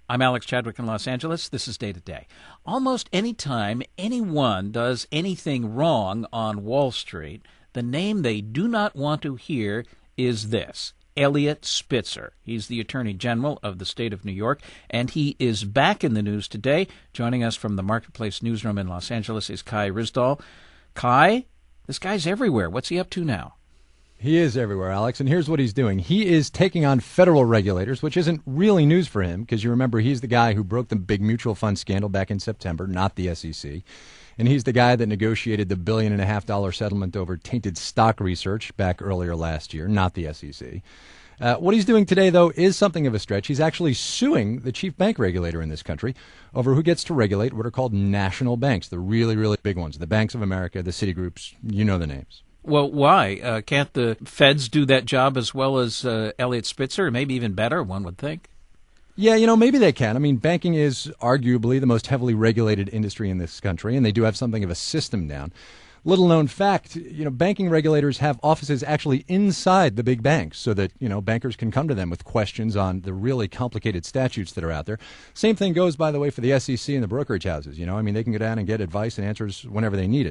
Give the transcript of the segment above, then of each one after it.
I'm Alex Chadwick in Los Angeles. This is Day to Day. Almost any time anyone does anything wrong on Wall Street, the name they do not want to hear is this: Eliot Spitzer. He's the Attorney General of the state of New York, and he is back in the news today. Joining us from the Marketplace newsroom in Los Angeles is Kai Ryssdal. Kai, this guy's everywhere. What's he up to now? He is everywhere, Alex, and here's what he's doing. He is taking on federal regulators, which isn't really news for him, because you remember he's the guy who broke the big mutual fund scandal back in September, not the SEC. And he's the guy that negotiated the $1.5 billion settlement over tainted stock research back earlier last year, not the SEC. What he's doing today, though, is something of a stretch. He's actually suing the chief bank regulator in this country over who gets to regulate what are called national banks, the really, really big ones, the Banks of America, the Citigroups, you know the names. Well, why? Can't the feds do that job as well as Eliot Spitzer, maybe even better, one would think? Yeah, maybe they can. I mean, banking is arguably the most heavily regulated industry in this country, and they do have something of a system down. Little known fact, banking regulators have offices actually inside the big banks so that, bankers can come to them with questions on the really complicated statutes that are out there. Same thing goes, by the way, for the SEC and the brokerage houses. They can go down and get advice and answers whenever they need it.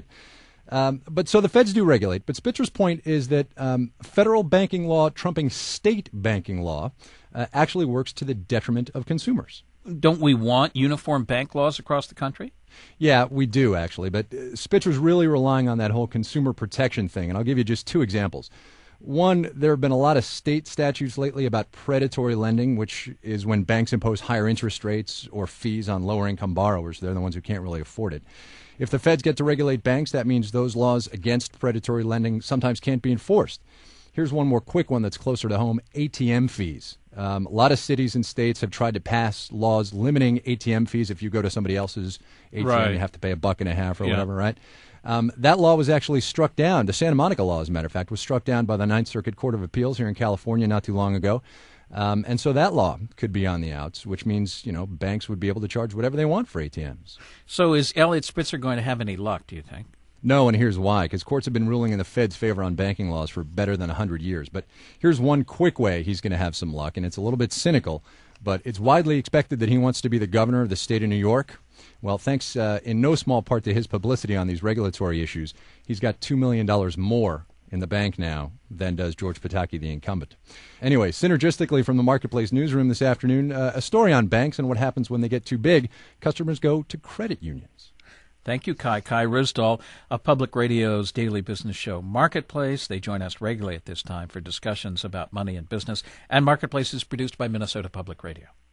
But so the feds do regulate. But Spitzer's point is that federal banking law trumping state banking law actually works to the detriment of consumers. Don't we want uniform bank laws across the country? Yeah, we do, actually. But Spitzer's really relying on that whole consumer protection thing. And I'll give you just two examples. One, there have been a lot of state statutes lately about predatory lending, which is when banks impose higher interest rates or fees on lower-income borrowers. They're the ones who can't really afford it. If the feds get to regulate banks, that means those laws against predatory lending sometimes can't be enforced. Here's one more quick one that's closer to home: ATM fees. A lot of cities and states have tried to pass laws limiting ATM fees. If you go to somebody else's ATM, right, you have to pay $1.50 or whatever, right? That law was actually struck down. The Santa Monica law, as a matter of fact, was struck down by the Ninth Circuit Court of Appeals here in California not too long ago. And so that law could be on the outs, which means, banks would be able to charge whatever they want for ATMs. So is Eliot Spitzer going to have any luck, do you think? No, and here's why. Because courts have been ruling in the Fed's favor on banking laws for better than 100 years. But here's one quick way he's going to have some luck, and it's a little bit cynical, but it's widely expected that he wants to be the governor of the state of New York. Well, thanks in no small part to his publicity on these regulatory issues, he's got $2 million more in the bank now than does George Pataki, the incumbent. Anyway, synergistically from the Marketplace newsroom this afternoon, a story on banks and what happens when they get too big. Customers go to credit unions. Thank you, Kai. Kai Ryssdal of Public Radio's daily business show, Marketplace. They join us regularly at this time for discussions about money and business. And Marketplace is produced by Minnesota Public Radio.